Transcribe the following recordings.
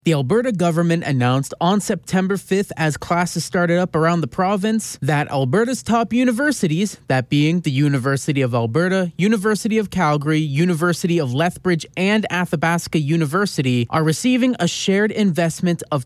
The Alberta government announced on September 5th, as classes started up around the province, that Alberta's top universities, that being the University of Alberta, University of Calgary, University of Lethbridge, and Athabasca University, are receiving a shared investment of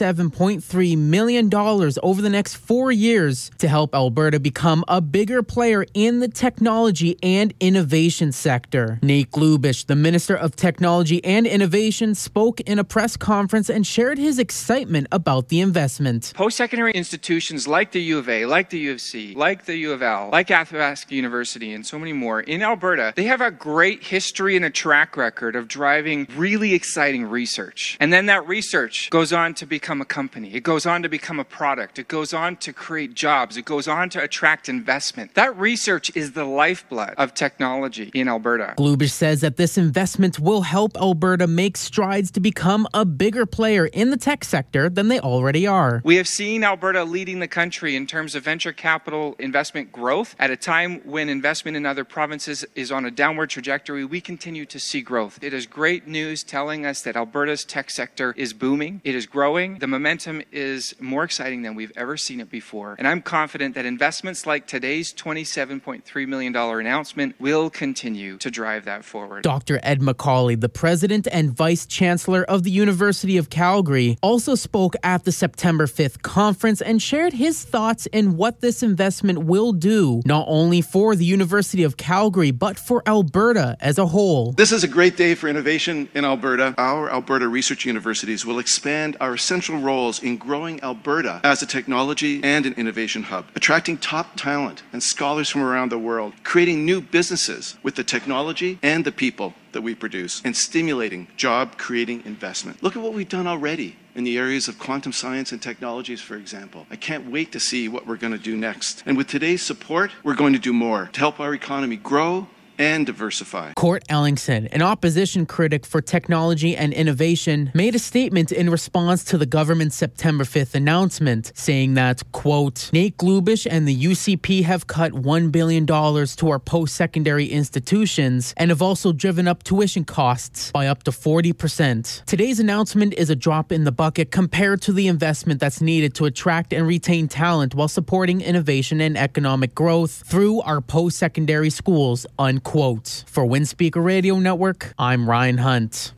$27.3 million over the next 4 years to help Alberta become a bigger player in the technology and innovation sector. Nate Glubish, the Minister of Technology and Innovation, spoke in a press conference and shared his excitement about the investment. Post-secondary institutions like the U of A, like the U of C, like the U of L, like Athabasca University, and so many more in Alberta, they have a great history and a track record of driving really exciting research. And then that research goes on to become a company. It goes on to become a product. It goes on to create jobs. It goes on to attract investment. That research is the lifeblood of technology in Alberta. Glubish says that this investment will help Alberta make strides to become a bigger player in the tech sector than they already are. We have seen Alberta leading the country in terms of venture capital investment growth. At a time when investment in other provinces is on a downward trajectory, we continue to see growth. It is great news telling us that Alberta's tech sector is booming. It is growing. The momentum is more exciting than we've ever seen it before. And I'm confident that investments like today's $27.3 million announcement will continue to drive that forward. Dr. Ed McCauley, the president and vice chancellor of the University of Calgary, also spoke at the September 5th conference and shared his thoughts in what this investment will do, not only for the University of Calgary, but for Alberta as a whole. This is a great day for innovation in Alberta. Our Alberta research universities will expand our essential roles in growing Alberta as a technology and an innovation hub, attracting top talent and scholars from around the world, creating new businesses with the technology and the people that we produce, and stimulating job-creating investment. Look at what we've done already in the areas of quantum science and technologies, for example. I can't wait to see what we're going to do next. And with today's support, we're going to do more to help our economy grow and diversify. Court Ellingson, an opposition critic for technology and innovation, made a statement in response to the government's September 5th announcement, saying that, quote, Nate Glubish and the UCP have cut $1 billion to our post-secondary institutions and have also driven up tuition costs by up to 40%. Today's announcement is a drop in the bucket compared to the investment that's needed to attract and retain talent while supporting innovation and economic growth through our post-secondary schools, unquote. For Windspeaker Radio Network, I'm Ryan Hunt.